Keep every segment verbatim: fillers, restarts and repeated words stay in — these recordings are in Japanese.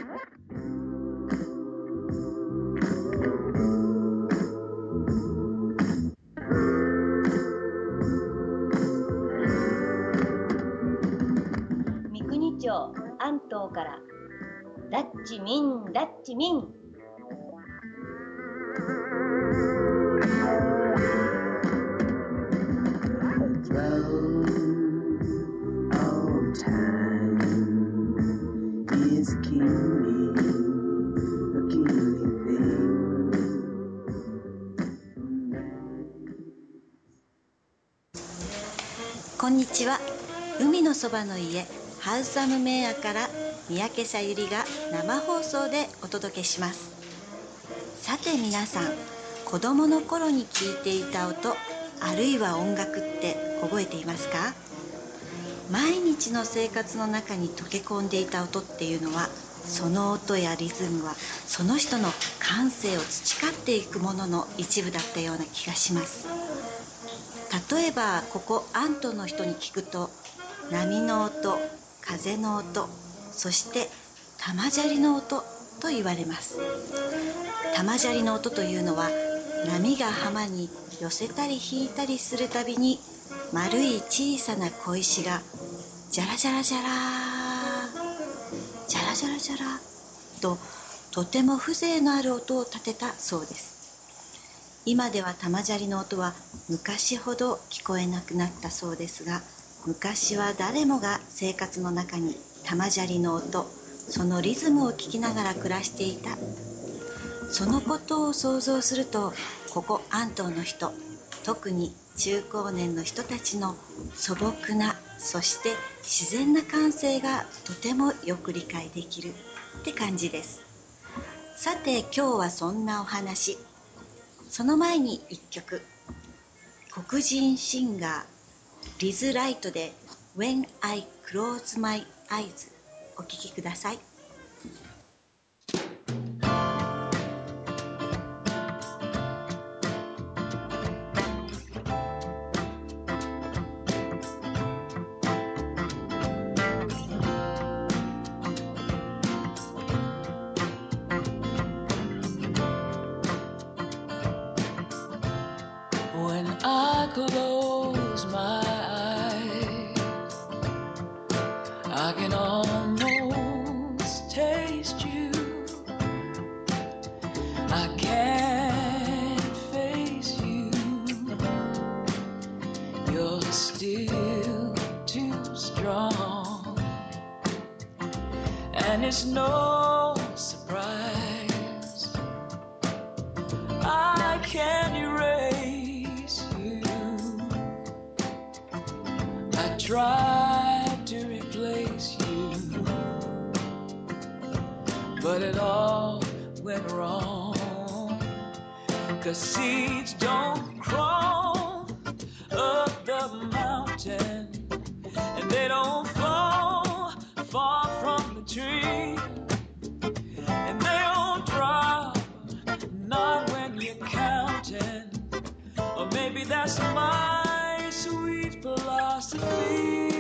三国町安東からダッチミンダッチミン。 こんにちは。海のそばの家ハウスアムメイヤから三宅さゆりが生放送でお届けします。さて皆さん、子供の頃に聞いていた音、あるいは音楽って覚えていますか？毎日の生活の中に溶け込んでいた音っていうのは、その音やリズムはその人の感性を培っていくものの一部だったような気がします。例えばここ安東の人に聞くと、波の音、風の音、そして玉砂利の音と言われます。玉砂利の音というのは、波が浜に寄せたり引いたりするたびに、丸い小さな小石がジャラジャラジャラジャラジャラジャラと、とても風情のある音を立てたそうです。今では玉砂利の音は昔ほど聞こえなくなったそうですが、昔は誰もが生活の中に玉砂利の音、そのリズムを聞きながら暮らしていた。そのことを想像すると、ここ安東の人、特に中高年の人たちの素朴な、そして自然な感性がとてもよく理解できるって感じです。さて今日はそんなお話。その前に一曲、黒人シンガーリズ・ライトで When I Close My Eyes お聴きください。 I close my eyes, I can almost taste you. I can't face you. You're still too strong, and it's no surprise I can't erase you. I tried to replace you, but it all went wrong. 'Cause seeds don't crawl up the mountain, and they don't fall far from the tree, and they don't drop, not when you're counting. Or maybe that's my sweet philosophy.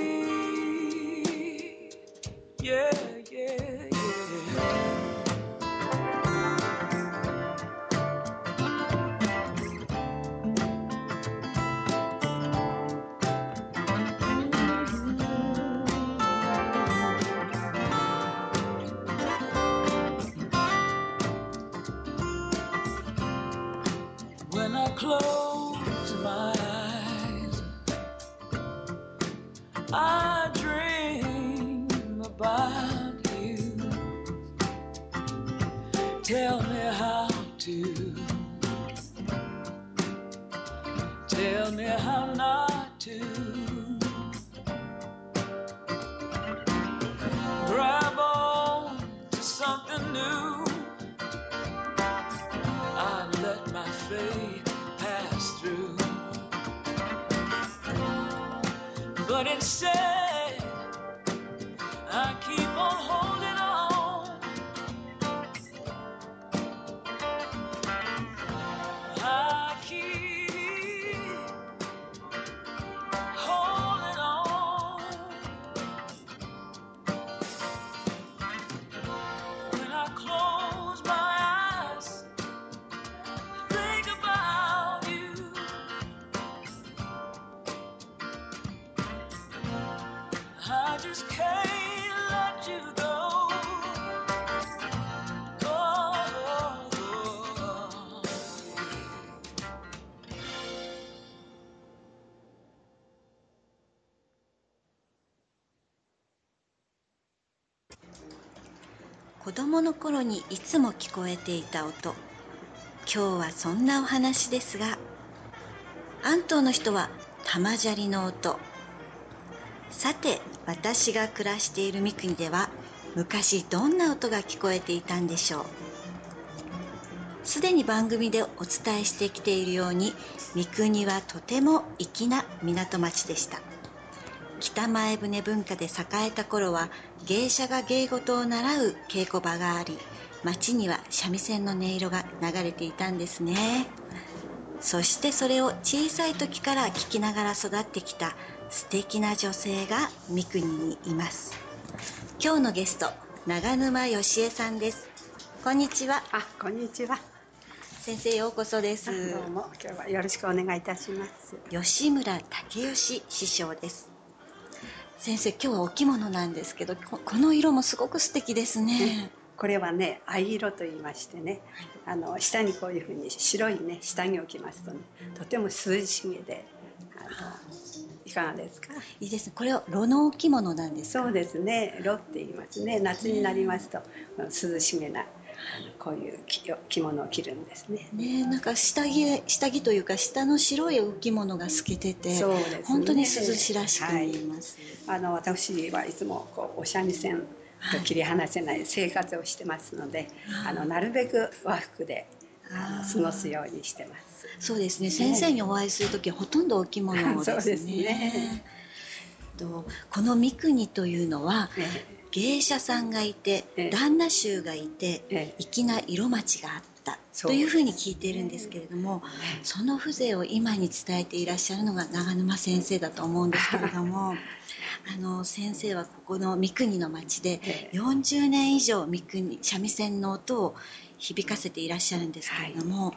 Yeah, yeah, yeah. When I close my eyes, I dream about you. Tell me how to, tell me how not to. Grab on to something new. I let my faith pass through, but instead I keep on holding on. I keep holding on. 子供の頃にいつも聞こえていた音。今日はそんなお話ですが、安東の人は玉砂利の音。さて、私が暮らしている三国では昔どんな音が聞こえていたんでしょう。すでに番組でお伝えしてきているように、三国はとても粋な港町でした。北前船文化で栄えた頃は、芸者が芸事を習う稽古場があり、町には三味線の音色が流れていたんですね。そしてそれを小さい時から聞きながら育ってきた素敵な女性が三国にいます。今日のゲスト、長沼芳恵さんです。こんにちは。 あ、こんにちは。 先生、ようこそです。 どうも、今日はよろしくお願いいたします。 吉村武義師匠です。先生、今日はお着物なんですけど、この色もすごく素敵ですね。 これはね、藍色と言いましてね、あの下にこういうふうに白いね下着を着ますとね、とても涼しげで、あのいかがですか。 いいですね。これは炉のお着物なんですか。 そうですね、炉って言いますね。夏になりますと、涼しげなこういう着物を着るんですね。 ね、なんか下着下着というか下の白いお着物が透けてて、そうですね、本当に涼しらしく見えます。 はい、あの私はいつもこうお三味線と切り離せない生活をしてますので、はい、あのなるべく和服であの過ごすようにしてます。 そうですね。先生にお会いするときはほとんどお着物ですね。 そうですね。 とこの三国というのは、ね、芸者さんがいて、ええ、旦那衆がいて、ええ、粋な色町があったというふうに聞いているんですけれども、ええ、その風情を今に伝えていらっしゃるのが長沼先生だと思うんですけれどもあの先生はここの三国の町でよんじゅうねん以上三国三味線の音を響かせていらっしゃるんですけれども、はい、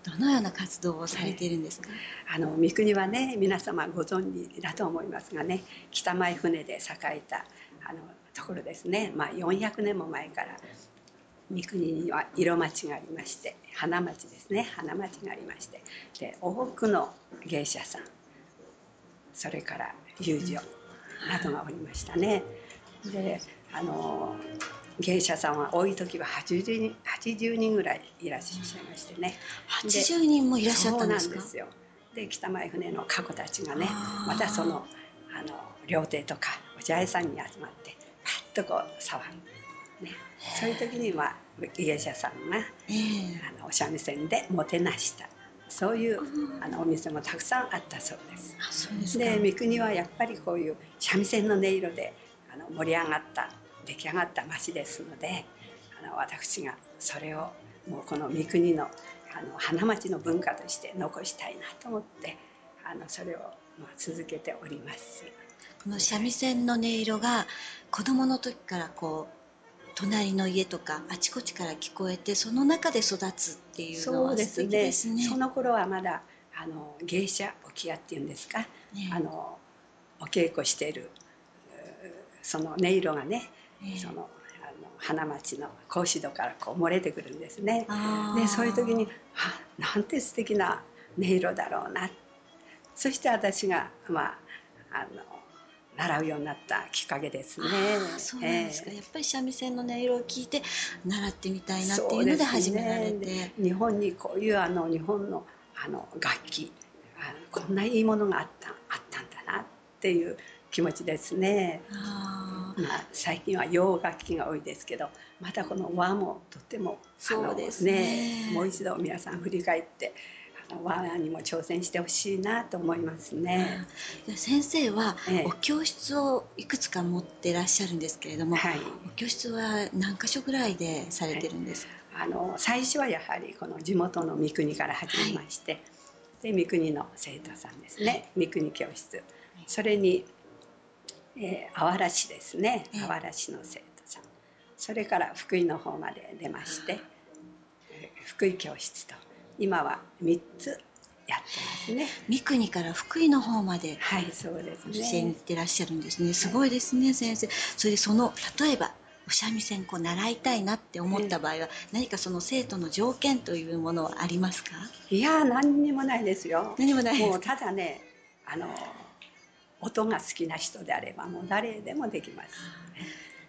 どのような活動をされているんですか。 あの三国はね、皆様ご存知だと思いますがね、北前船で栄えたあのところですね。まあ、よんひゃくねんも前から三国には色町がありまして、花町ですね、花町がありまして、で多くの芸者さん、それから遊女などがおりましたね。であの芸者さんは多い時ははちじゅうにん、はちじゅうにんぐらいいらっしゃいましてね。 はちじゅうにんもいらっしゃったんですか。 そうなんですよ。で北前船の過去たちがね、またそのあの料亭とかお茶屋さんに集まってパッとこう騒ぐ、ね、そういう時には芸者さんが、えー、あのお三味線でもてなした、そういうあのお店もたくさんあったそうです。 あ、そうですか。 で三国はやっぱりこういう三味線の音色であの盛り上がった出来上がった町ですので、あの私がそれをもうこの三国のあの花町の文化として残したいなと思って、あのそれをまあ続けております。 この三味線の音色が子供の時からこう隣の家とかあちこちから聞こえて、その中で育つっていうのは素敵ですね。 そうですね。その頃はまだあの芸者置屋っていうんですか、ね、あのお稽古しているその音色がね、ね、その花町の格子戸からこう漏れてくるんですね。でそういう時にあ、なんて素敵な音色だろうな。そして私が、まあ、あの習うようになったきっかけですね。 そうなんですか、えー、やっぱり三味線の音色を聞いて習ってみたいなっていうので始められて、ね、 日本にこういうあの日本のあの楽器、あのこんないいものがあったあったんだなっていう気持ちですね。あ、まあ、最近は洋楽器が多いですけど、またこの和もとってもそうですね、 ね、もう一度皆さん振り返って和にも挑戦してほしいなと思いますね。 先生はお教室をいくつか持ってらっしゃるんですけれども、はい、お教室は何か所ぐらいでされてるんですか。 はい、あの最初はやはりこの地元の三国から始めまして、はい、で三国の生徒さんですね、三国教室、それに、えー、あわら市ですね、あわら市の生徒さん、それから福井の方まで出まして、福井教室と今はみっつやってますね。 三国から福井の方まで、 はい、そうですね、 教えに行ってらっしゃるんですね。すごいですね、はい、先生。それでその例えばお三味線こう習いたいなって思った場合は、何かその生徒の条件というものはありますか。 いや、何にもないですよ。 何もないです。 もうただね、あの音が好きな人であればもう誰でもできます。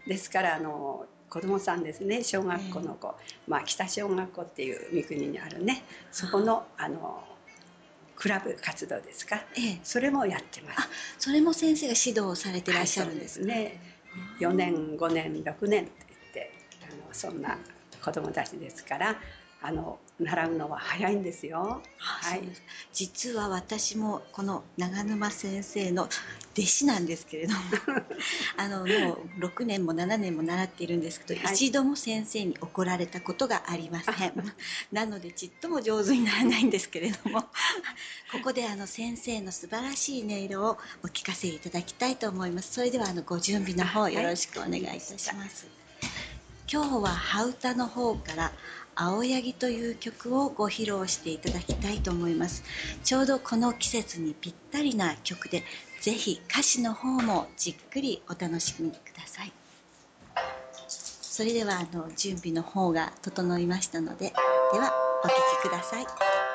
ですからあの子どもさんですね、小学校の子、えー、まあ、北小学校っていう三国にあるね、そこのあのクラブ活動ですか、ええ、それもやってます。 あ、それも先生が指導されていらっしゃるんですね。はい、 そうですね。よねんごねんろくねんって言ってあのそんな子どもたちですから、あの習うのは早いんですよ。 はい、実は私もこの長沼先生の弟子なんですけれどもあのもうろくねんもななねんも習っているんですけど、はい、一度も先生に怒られたことがありませんなのでちっとも上手にならないんですけれどもここであの先生の素晴らしい音色をお聞かせいただきたいと思います。それではあのご準備の方よろしくお願いいたします。はい、今日はハウタの方から青柳という曲をご披露していただきたいと思います。ちょうどこの季節にぴったりな曲で、ぜひ歌詞の方もじっくりお楽しみください。それではあの準備の方が整いましたので、ではお聴きください。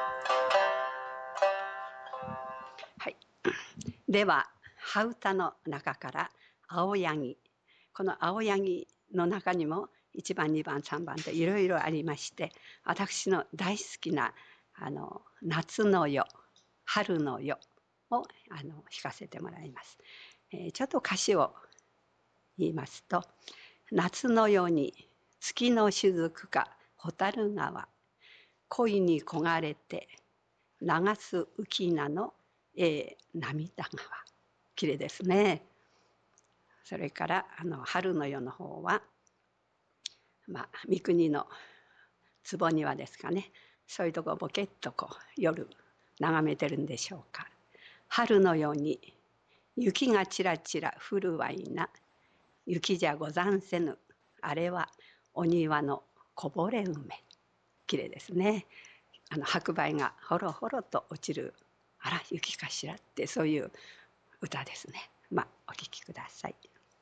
はい、ではハウタの中から青柳、この青柳の中にもいちばんにばんさんばんといろいろありまして、私の大好きなあの夏の夜、春の夜をあの弾かせてもらいます。えー、ちょっと歌詞を言いますと、夏の夜に月の雫か蛍川、恋に焦がれて流す浮名の、えー、涙川、綺麗ですね。それからあの春の夜の方は、まあ、三国の坪庭ですかね、そういうとこをボケっとこう夜眺めてるんでしょうか。春のように雪がちらちら降るわいな、雪じゃござんせぬ、あれはお庭のこぼれ梅。綺麗ですね。あの白梅がほろほろと落ちる、あら雪かしらって、そういう歌ですね。まあお聴きください。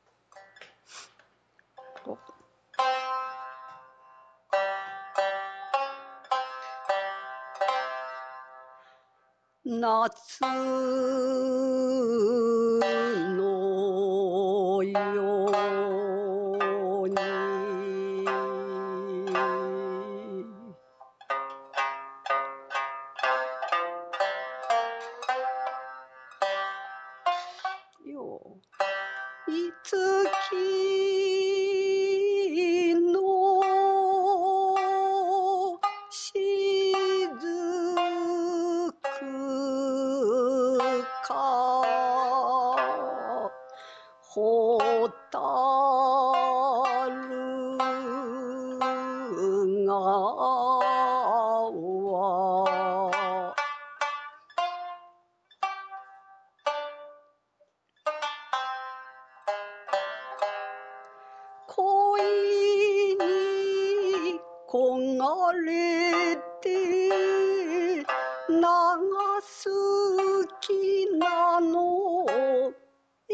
夏のようによいつきのしずくかほたる川恋に焦がれて流すきなのえ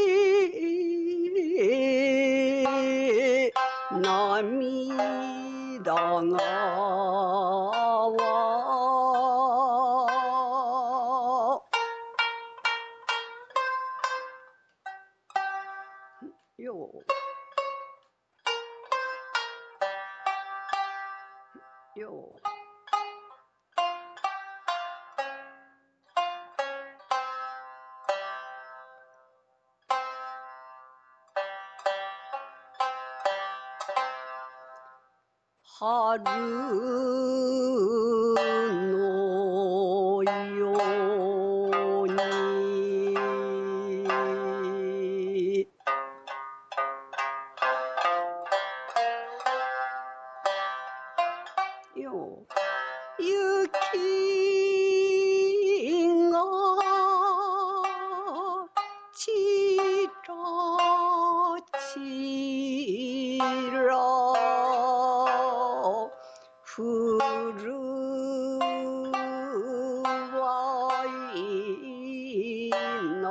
涙川よよ春のようによ雪がちらちら降るわいな、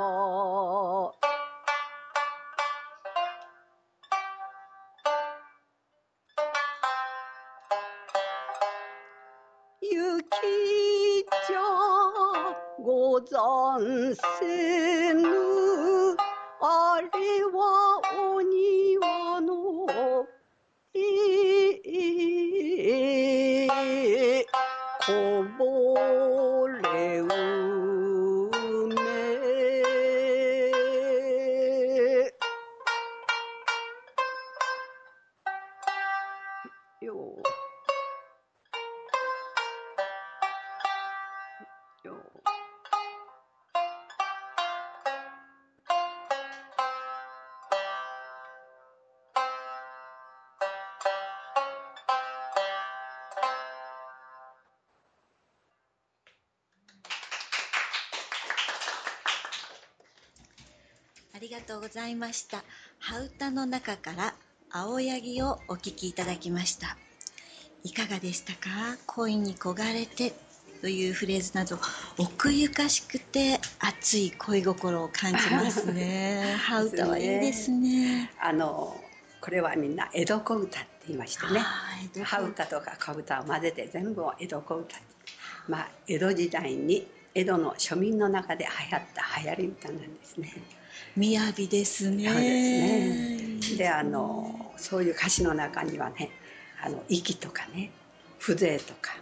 雪じゃござんせぬ、あれはお庭こぼれ梅よよありがとうございました。羽歌の中から青柳をお聞きいただきました。いかがでしたか？恋に焦がれてというフレーズなど奥ゆかしくて熱い恋心を感じますね。羽歌はいいですね。 あのこれはみんな江戸小唄って言いましてね、羽歌とか小唄を混ぜて全部を江戸小唄。まあ江戸時代に江戸の庶民の中で流行った流行り歌なんですね。 雅ですね。 そうですね。で、あのそういう歌詞の中にはね、あの息とかね、風情とか、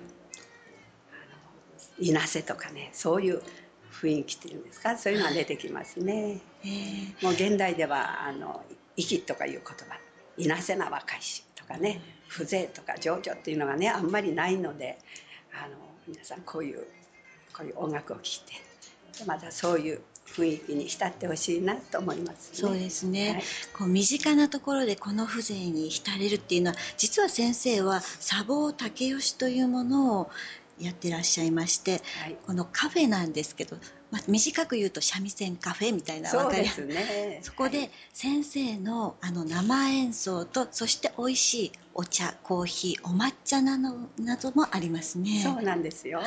いなせとかね、そういう雰囲気っていうんですか、そういうのが出てきますね。 えー、 もう現代ではあの息とかいう言葉、いなせな若いしとかね、風情とか情緒っていうのがねあんまりないので、あの皆さんこういうこういう音楽を聴いてまたそういう雰囲気に浸ってほしいなと思います、ね、 そうですね、 はい、 こう身近なところでこの風情に浸れるっていうのは、実は先生は茶房竹吉というものをやってらっしゃいまして、はい、このカフェなんですけど、まあ、短く言うと三味線カフェみたいな、 そうですね。 そこで先生のあの生演奏と、そして美味しいお茶、コーヒー、お抹茶などなどもありますね。 そうなんですよ、はい、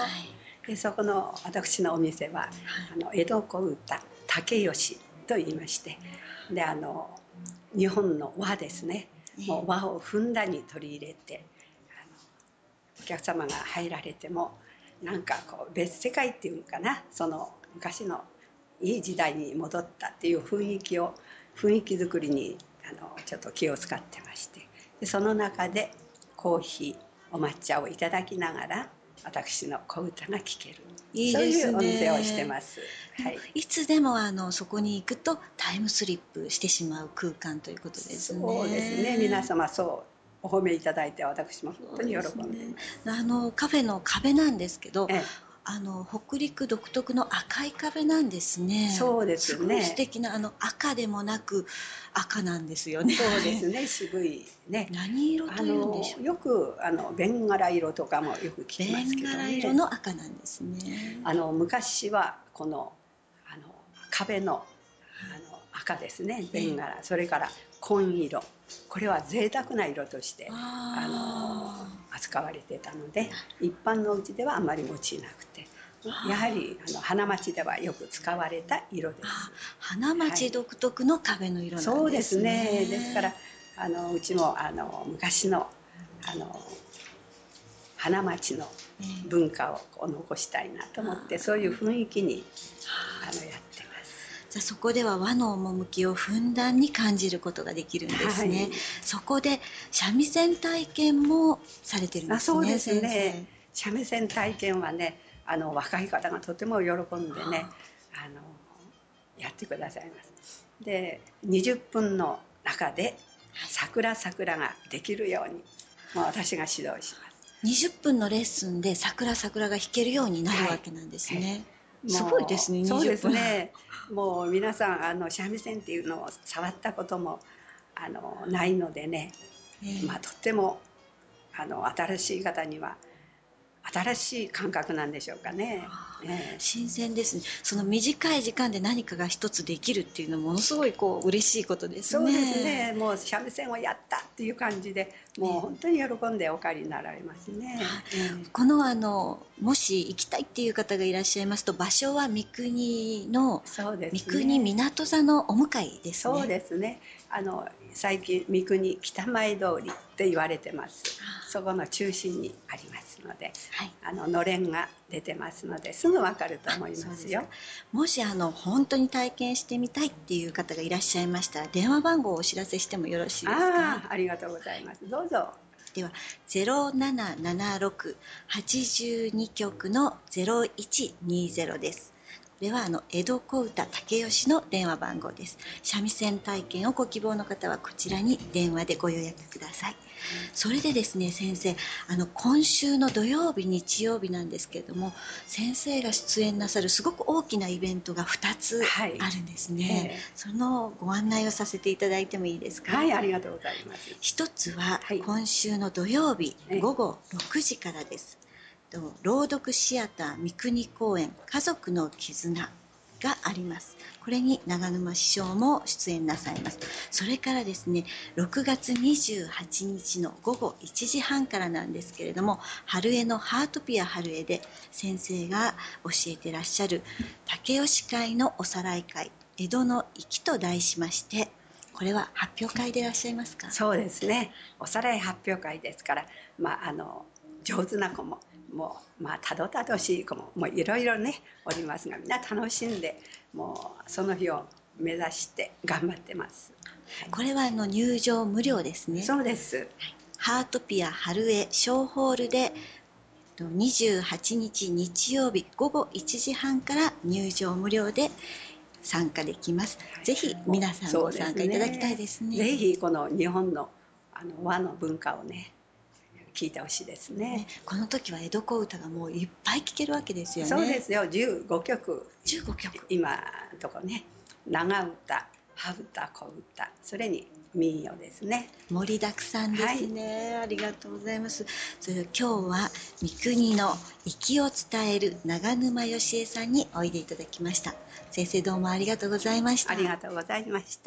でそこの私のお店は、はい、あの江戸小唄竹吉と言いまして、であの日本の和ですね、もう和をふんだんに取り入れて、あのお客様が入られてもなんかこう別世界っていうのかな、その昔のいい時代に戻ったっていう雰囲気を雰囲気作りにあのちょっと気を使ってまして、でその中でコーヒーお抹茶をいただきながら私の小唄が聴ける、いいですね、そういうお店をしてます、 はい、いつでもあのそこに行くとタイムスリップしてしまう空間ということですね。 そうですね、皆様そうお褒めいただいて私も本当に喜んでいます。 あのカフェの壁なんですけど、ええ、あの北陸独特の赤い壁なんですね。 そうですね。すごい素敵なあの赤でもなく赤なんですよね。 そうですね、渋いね。 何色というんでしょう。 よくあのベンガラ色とかもよく聞きますけどね。 ベンガラ色の赤なんですね。 あの昔はこのあの壁のあの赤ですね、ベンガラ、それから紺色、これは贅沢な色としてあの扱われてたので、一般のうちではあまり用いなくて、やはりあの花町ではよく使われた色です。 花町独特の壁の色なんですね。 そうですね。ですからあのうちもあの昔のあの花町の文化を残したいなと思って、そういう雰囲気にあのやってます。 じゃあそこでは和の趣をふんだんに感じることができるんですね。はい、そこで三味線体験もされてるんですね。 そうですね。三味線体験はね、あの若い方がとても喜んでね、あのやってくださいます。で、にじゅっぷんの中で桜桜ができるように、もう私が指導します。 にじゅっぷんのレッスンで桜桜が弾けるようになるわけなんですね。はいはい、すごいですね。 そうですね。もう皆さんあの三味線っていうのを触ったこともあのないのでね、えー、まあとってもあの新しい方には新しい感覚なんでしょうかね。 えー、新鮮ですね。その短い時間で何かが一つできるっていうのはものすごいこう嬉しいことですね。 そうですね。もう三味線をやったっていう感じで、もう本当に喜んでお帰りになられますね。 えー、このあのもし行きたいっていう方がいらっしゃいますと、場所は三国の、そうですね、三国港座のお向かいですね。 そうですね。あの最近三国北前通りって言われてます。そこの中心にありますので、はい、あののれんが出てますのですぐわかると思いますよ。 もしあの本当に体験してみたいっていう方がいらっしゃいましたら、電話番号をお知らせしてもよろしいですか？ ああ、ありがとうございます。どうぞ。 ではゼロななななろく はちじゅうに局のゼロいちにゼロです。これはあの江戸小唄武吉の電話番号です。三味線体験をご希望の方はこちらに電話でご予約ください。それでですね、先生、あの今週の土曜日日曜日なんですけれども、先生が出演なさるすごく大きなイベントがふたつあるんですね、はいえー、そのご案内をさせていただいてもいいですか？ はい、ありがとうございます。 一つは今週の土曜日、はい、午後ろくじからです。朗読シアター三国公演家族の絆があります。これに長沼師匠も出演なさいます。それからですね、ろくがつにじゅうはちにちの午後いちじはんからなんですけれども、春江のハートピア春江で先生が教えてらっしゃる武吉会のおさらい会江戸の粋と題しまして、これは発表会でいらっしゃいますか？ そうですね、おさらい発表会ですから、まあ、あの上手な子ももう、まあ、たどたどしい子ももういろいろねおりますが、みんな楽しんでもうその日を目指して頑張ってます、 はい、これはあの入場無料ですね。 そうです、はい、 ハートピア春江小ホールでにじゅうはちにち日曜日午後いちじはんから入場無料で参加できます。ぜひ皆さんご参加いただきたいですね。 ぜひこの日本のあの和の文化をね聞いてほしいです ね, ねこの時は江戸小唄がもういっぱい聴けるわけですよね。 そうですよ、じゅうごきょくじゅうごきょく今のとこね、長唄、羽唄、小唄、それに民謡ですね。 盛りだくさんですね、はい、ありがとうございます。それで今日は三国の粋を伝える長沼芳恵さんにおいでいただきました。先生どうもありがとうございました。 ありがとうございました。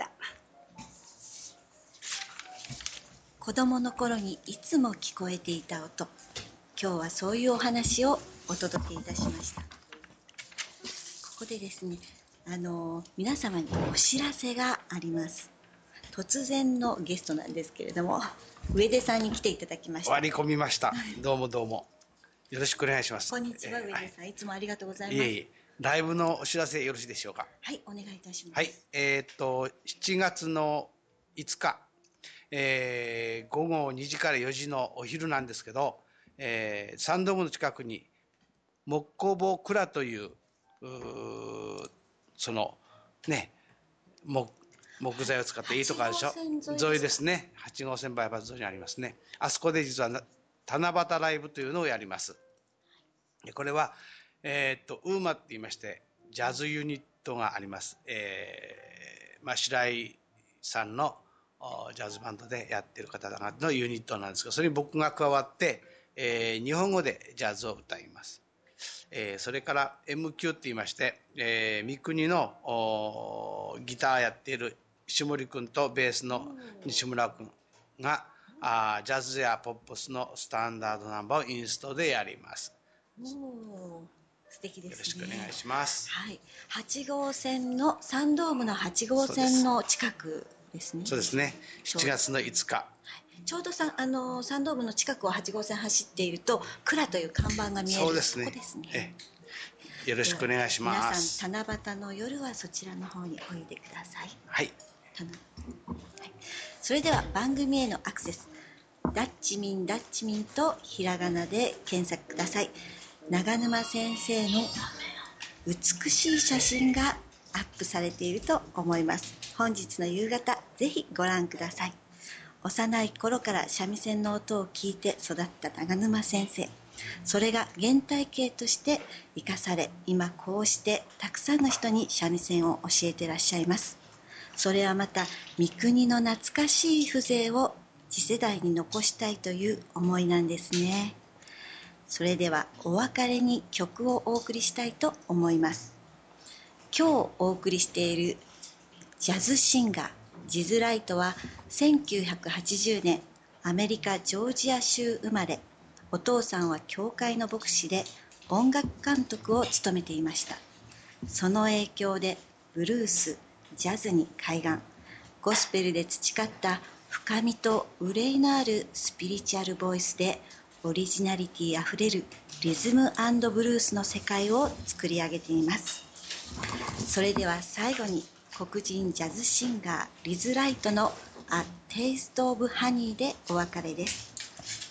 子供の頃にいつも聞こえていた音、今日はそういうお話をお届けいたしました。ここでですね、あの皆様にお知らせがあります。突然のゲストなんですけれども、上出さんに来ていただきました。 割り込みました。どうもどうもよろしくお願いします。 こんにちは、上出さん、はい、いつもありがとうございます。 いえいえ、ライブのお知らせよろしいでしょうか？ はい、お願いいたします。 はい、えー、っとしちがつのいつか、えー、午後にじからよじのお昼なんですけど、えー、サンドームの近くに木工房蔵という、うそのね木木材を使っていいとこあるでしょ、沿いですね、はちごうせんバイパス沿いにありますね。あそこで実は七夕ライブというのをやります。これは、えー、っとウーマって言いましてジャズユニットがあります。えーまあ、白井さんのジャズバンドでやってる方々のユニットなんですが、それに僕が加わって、えー、日本語でジャズを歌います。えー、それから エムキュー って言いまして、えー、三国のギターやっている石森君とベースの西村君があジャズやポップスのスタンダードナンバーをインストでやります。 お素敵ですね。 よろしくお願いします。 はい、はちごうせんのサンドームのはちごうせんの近くですね。 そうですね。しちがつのいつか。はい、 ちょうどさあのサンドームの近くをはちごうせん走っていると蔵という看板が見える。 そうですね。 ここですね。 えよろしくお願いします。 皆さん七夕の夜はそちらの方においでください。 はい。 はい、それでは番組へのアクセス、ダッチミンダッチミンとひらがなで検索ください。長沼先生の美しい写真がアップされていると思います。本日の夕方ぜひご覧ください。幼い頃から三味線の音を聞いて育った長沼先生、それが原体系として生かされ、今こうしてたくさんの人に三味線を教えていらっしゃいます。それはまた三国の懐かしい風情を次世代に残したいという思いなんですね。それではお別れに曲をお送りしたいと思います。今日お送りしているジャズシンガージズライトはせんきゅうひゃくはちじゅうねんアメリカジョージア州生まれ、お父さんは教会の牧師で音楽監督を務めていました。その影響でブルース、ジャズに開眼、ゴスペルで培った深みと憂いのあるスピリチュアルボイスでオリジナリティあふれるリズム&ブルースの世界を作り上げています。それでは最後に黒人ジャズシンガーリズ・ライトの A Taste of Honey でお別れです。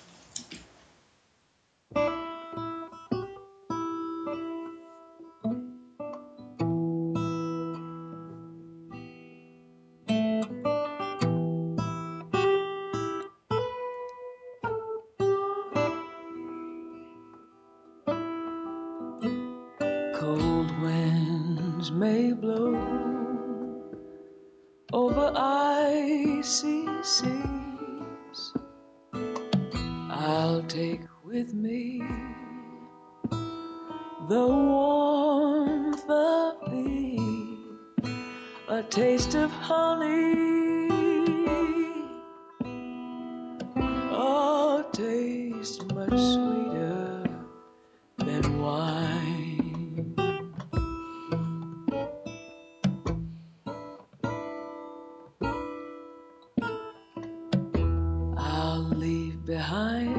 winds may blow over icy seas, I'll take with me the warmth of thee, a taste of honey, a taste much sweeter than wine. I'll leave behind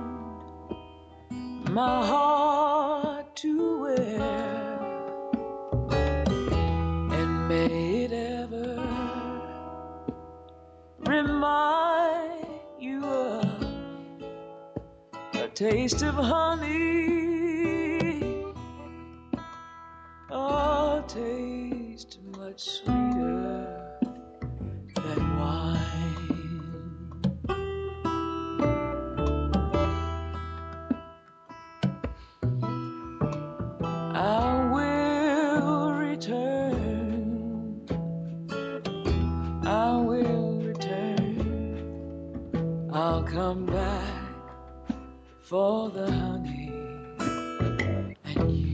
my heart to wear, and may it ever remind you of a taste of honey, a taste much sweeter than wine. I will return, I will return, I'll come back for the honey and you.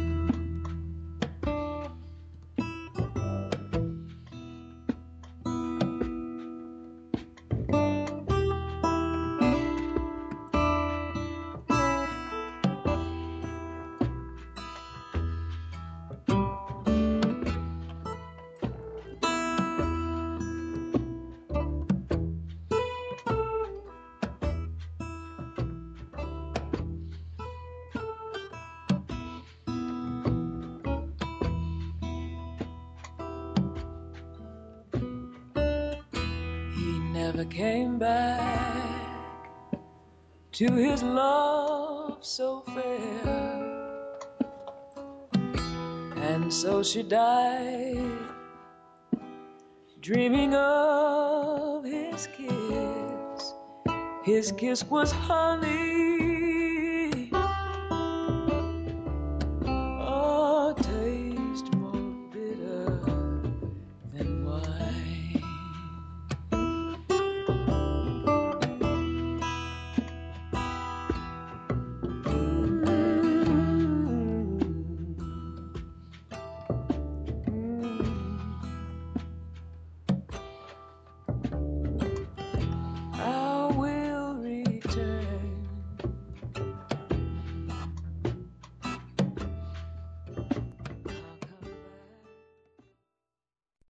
Never came back to his love so fair, and so she died, dreaming of his kiss. His kiss was honey,